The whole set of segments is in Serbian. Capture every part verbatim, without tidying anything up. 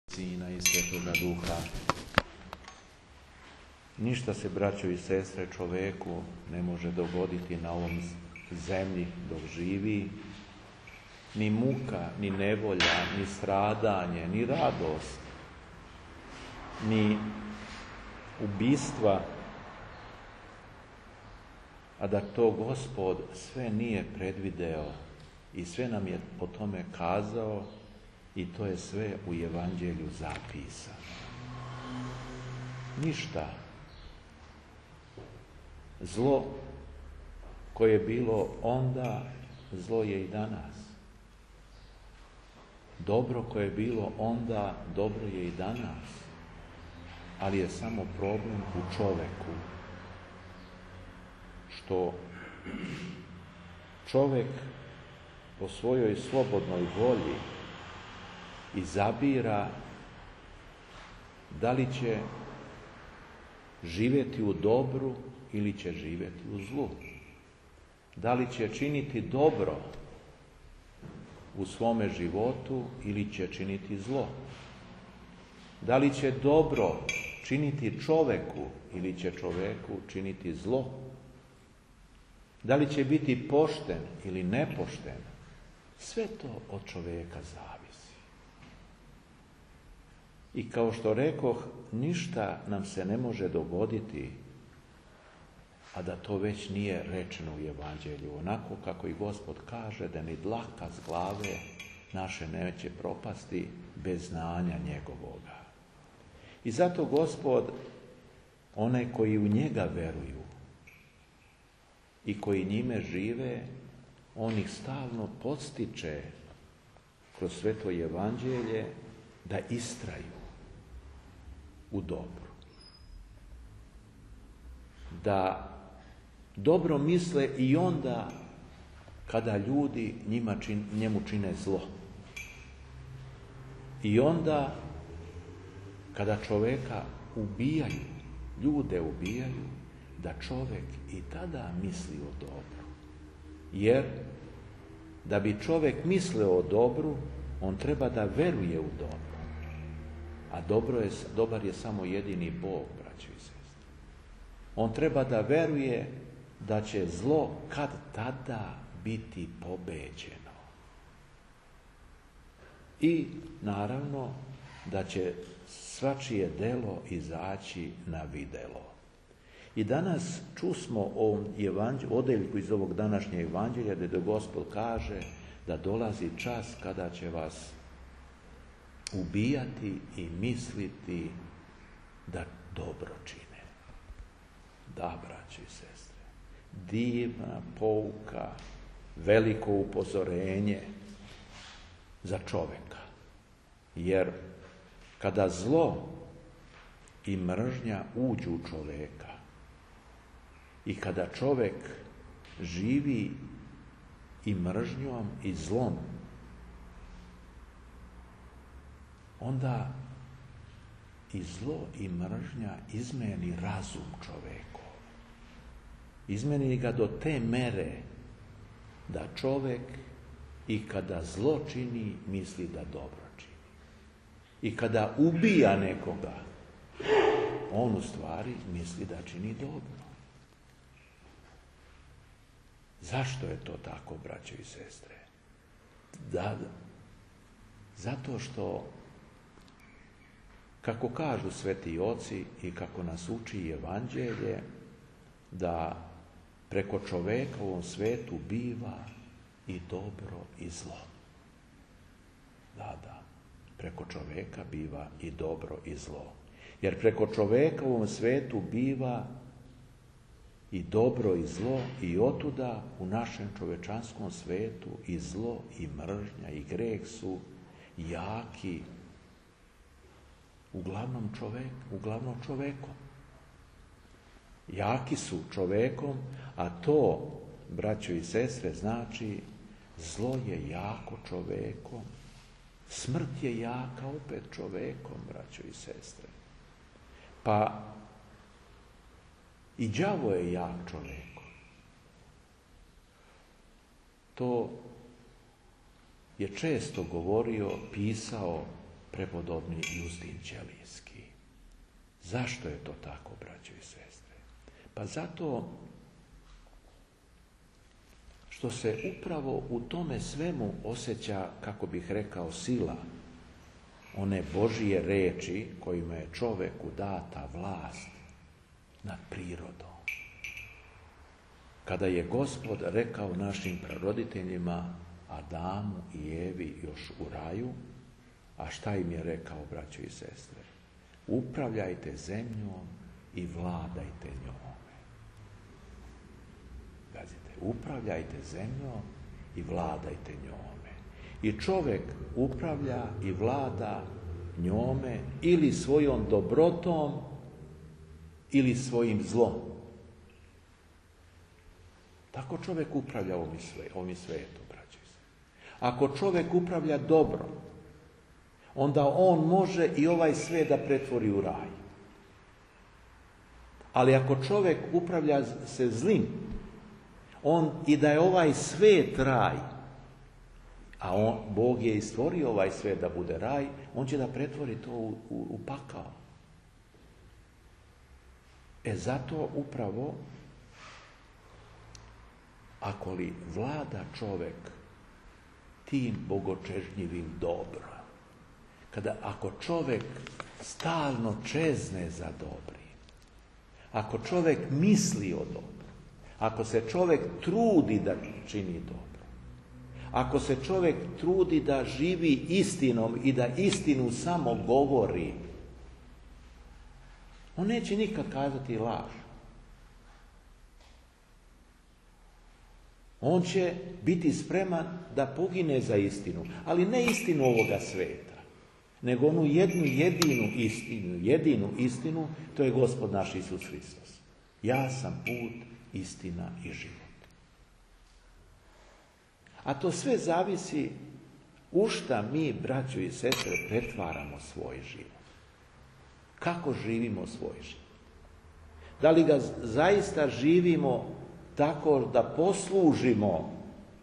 Sina i Svetoga Duha. Ništa se, braćo i sestre, čoveku ne može dogoditi na ovom zemlji dok živi, ni muka, ni nevolja, ni stradanje, ni radost, ni ubistva, a da to Gospod sve nije predvideo i sve nam je po tome kazao i to je sve u Evanđelju zapisano. Ništa. Zlo koje je bilo onda, zlo je i danas. Dobro koje je bilo onda, dobro je i danas. Ali je samo problem u čoveku. Što čovek po svojoj slobodnoj volji izabira da li će živjeti u dobru ili će živjeti u zlu. Da li će činiti dobro u svome životu ili će činiti zlo. Da li će dobro činiti čoveku ili će čoveku činiti zlo. Da li će biti pošten ili nepošten. Sve to od čoveka zavisi. I kao što rekoh, ništa nam se ne može dogoditi, a da to već nije rečeno u Evanđelju. Onako kako i Gospod kaže, da ni dlaka s glave naše neće propasti bez znanja njegovoga. I zato Gospod, one koji u njega veruju i koji njime žive, on ih stalno podstiče kroz sveto Evanđelje da istraju u dobru. Da dobro misle i onda kada ljudi njima čin, njemu čine zlo. I onda kada čoveka ubijaju, ljude ubijaju, da čovek i tada misli o dobru. Jer da bi čovek mislio o dobru, on treba da veruje u dobro. A dobro je, dobar je samo jedini Bog, braćo i sestre. On treba da veruje da će zlo kad tada biti pobeđeno. I naravno da će svačije delo izaći na videlo. I danas čusmo o odeljku iz ovog današnjeg evanđelja gdje Gospod kaže da dolazi čas kada će vas ubijati i misliti da dobro čine. Da, braći i sestre, divna pouka, veliko upozorenje za čoveka. Jer kada zlo i mržnja uđu u čoveka i kada čovek živi i mržnjom i zlom, onda i zlo i mržnja izmeni razum čovekov. Izmeni ga do te mere da čovek i kada zlo čini, misli da dobro čini. I kada ubija nekoga, on u stvari misli da čini dobro. Zašto je to tako, braćo i sestre? Da, zato što, kako kažu sveti oci i kako nas uči Evanđelje, da preko čoveka u ovom svetu biva i dobro i zlo. Da, da, preko čoveka biva i dobro i zlo. Jer preko čoveka u ovom svetu biva i dobro i zlo i otuda u našem čovečanskom svetu i zlo i mržnja i greh su jaki uglavnom čovek, uglavnom čovekom. Jaki su čovekom, a to, braćo i sestre, znači zlo je jako čovekom, smrt je jaka opet čovekom, braćo i sestre. Pa i đavo je jak čovekom. To je često govorio, pisao prepodobni Justin Ćelijski. Zašto je to tako, braćo i sestre? Pa zato što se upravo u tome svemu osjeća, kako bih rekao, sila one Božije reči kojima je čoveku data vlast nad prirodom. Kada je Gospod rekao našim praroditeljima, Adamu i Evi još u raju, a šta im je rekao, braćo i sestre? Upravljajte zemljom i vladajte njome. Gazite, upravljajte zemljom i vladajte njome. I čovjek upravlja i vlada njome ili svojom dobrotom ili svojim zlom. Tako čovjek upravlja ovim svetom, braćo i sestre. Ako čovjek upravlja dobro, onda on može i ovaj svijet da pretvori u raj. Ali ako čovjek upravlja se zlim, on i da je ovaj svijet raj, a on, Bog je i stvorio ovaj svijet da bude raj, on će da pretvori to u, u, u pakao. E zato upravo, ako li vlada čovjek tim bogočežnjivim dobrom, kada ako čovjek stalno čezne za dobrim, ako čovjek misli o dobru, ako se čovjek trudi da čini dobro, ako se čovjek trudi da živi istinom i da istinu samo govori, on neće nikad kazati laž. On će biti spreman da pogine za istinu, ali ne istinu ovoga sveta, nego onu jednu jedinu istinu, jedinu istinu, to je Gospod naš Isus Hristos. Ja sam put, istina i život. A to sve zavisi u šta mi, braćo i sestre, pretvaramo svoj život. Kako živimo svoj život? Da li ga zaista živimo tako da poslužimo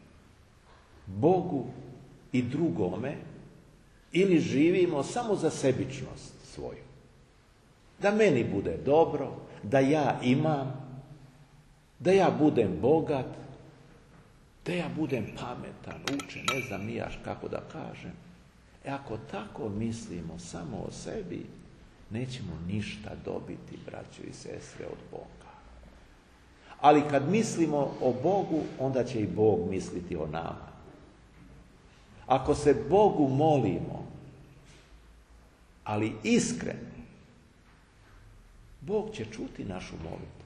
Bogu i drugome, ili živimo samo za sebičnost svoju? Da meni bude dobro, da ja imam, da ja budem bogat, da ja budem pametan, učen, ne znam ni ja kako da kažem. E ako tako mislimo samo o sebi, nećemo ništa dobiti, braćo i sestre, od Boga. Ali kad mislimo o Bogu, onda će i Bog misliti o nama. Ako se Bogu molimo, ali iskreno, Bog će čuti našu molitvu.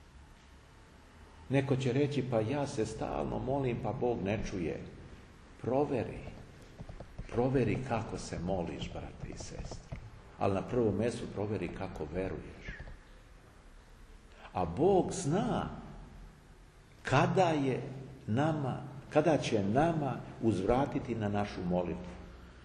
Neko će reći, pa ja se stalno molim, pa Bog ne čuje. Proveri. Proveri kako se moliš, brate i sestre. Ali na prvom mjestu proveri kako veruješ. A Bog zna kada je nama, kada će nama uzvratiti na našu molitvu.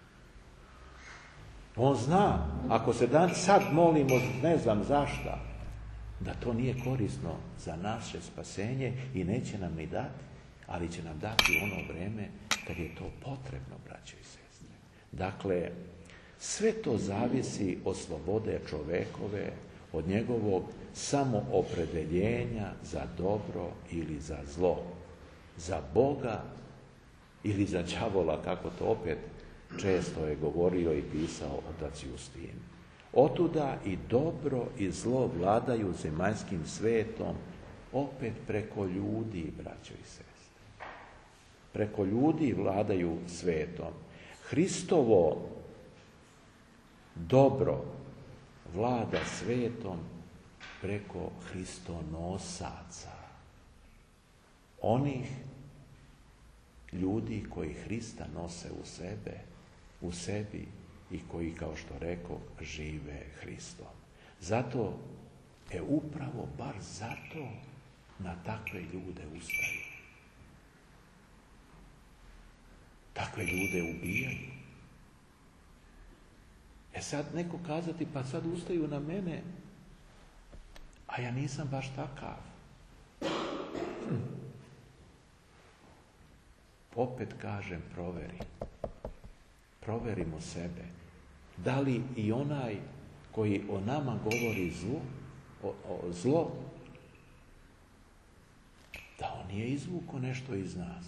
On zna, ako se dan sad molimo ne znam zašta, da to nije korisno za naše spasenje i neće nam ni dati, ali će nam dati ono vrijeme kad je to potrebno, braćo i sestre. Dakle, sve to zavisi od slobode čovekove, od njegovog samoopredeljenja za dobro ili za zlo, za Boga ili za đavola, kako to opet često je govorio i pisao otac Justin. Otuda i dobro i zlo vladaju zemaljskim svetom opet preko ljudi, braćo i sestre. Preko ljudi vladaju svetom. Hristovo dobro vlada svetom preko hristonosaca. Onih ljudi koji Hrista nose u sebe, u sebi i koji, kao što rekao, žive Hristom. Zato, e upravo bar zato na takve ljude ustaju. Takve ljude ubijaju. E sad neko kazati, pa sad ustaju na mene, a ja nisam baš takav. Hm. Opet kažem, proveri. Proverimo sebe. Da li i onaj koji o nama govori zlo, o, o, zlo, da on je izvuko nešto iz nas.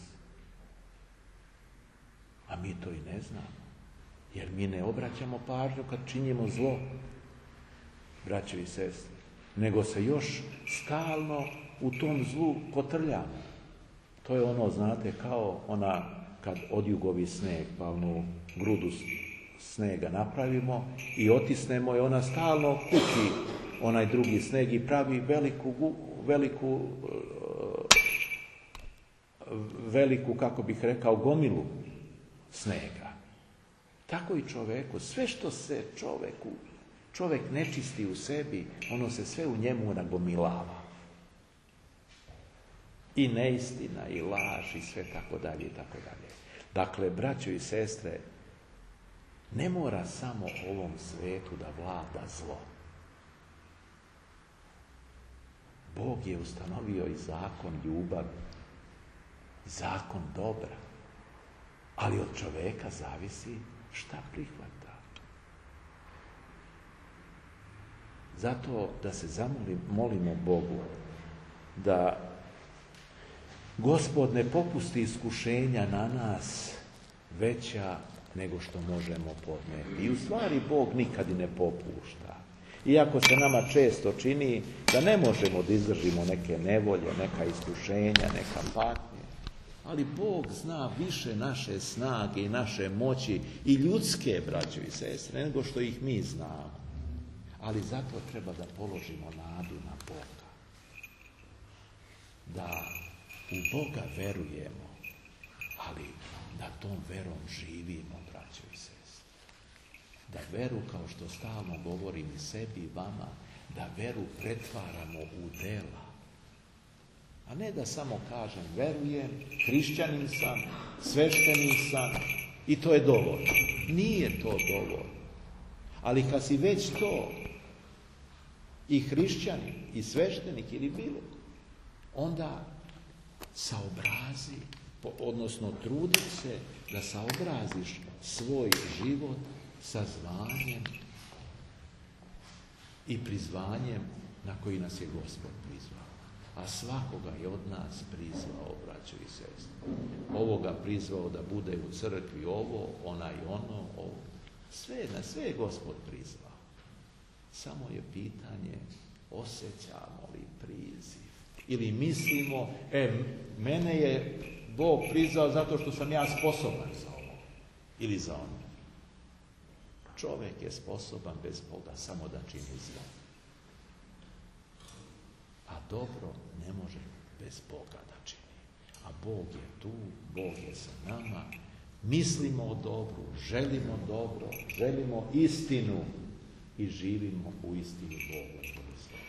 A mi to i ne znamo. Jer mi ne obraćamo pažnju kad činimo zlo, braćo i sestre, nego se još stalno u tom zlu kotrljamo. To je ono, znate, kao ona kad odjugovi sneg, pa onu grudu snega napravimo i otisnemo i ona stalno kući onaj drugi sneg i pravi veliku, veliku, veliku, kako bih rekao, gomilu snega. Tako i čoveku. Sve što se čoveku, čovek ne čisti u sebi, ono se sve u njemu nagomilava. I neistina, i laž, i sve tako dalje, i tako dalje. Dakle, braćo i sestre, ne mora samo ovom svetu da vlada zlo. Bog je ustanovio i zakon ljubavi, zakon dobra, ali od čoveka zavisi šta prihvata. Zato da se zamolim, molimo Bogu da Gospod ne popusti iskušenja na nas veća nego što možemo podnijeti. I u stvari Bog nikad i ne popušta. Iako se nama često čini da ne možemo da izdržimo neke nevolje, neka iskušenja, neka patnje, ali Bog zna više naše snage i naše moći i ljudske, braćo i sestre, nego što ih mi znamo. Ali zato treba da položimo nadu na Boga. Da u Boga verujemo, ali da tom verom živimo, braćo i sestre. Da veru, kao što stalno govorim i sebi i vama, da veru pretvaramo u dela. A ne da samo kažem verujem, hrišćanin sam, sveštenik sam i to je dovoljno. Nije to dovoljno. Ali kad si već to i hrišćanin i sveštenik ili bilo, onda saobrazi, odnosno trudi se da saobraziš svoj život sa zvanjem i prizvanjem na koji nas je Gospod prizvao. A svakoga je od nas prizvao, braćo i sestre. Ovoga prizvao da bude u crkvi ovo, onaj ono, ovo. Sve, na sve je Gospod prizvao. Samo je pitanje, osjećamo li priziv? Ili mislimo, e, mene je Bog prizvao zato što sam ja sposoban za ovo. Ili za ono. Čovjek je sposoban bez Boga samo da čini zlo. A dobro ne može bez Boga da čini. A Bog je tu, Bog je sa nama. Mislimo o dobru, želimo dobro, želimo istinu i živimo u istini Boga.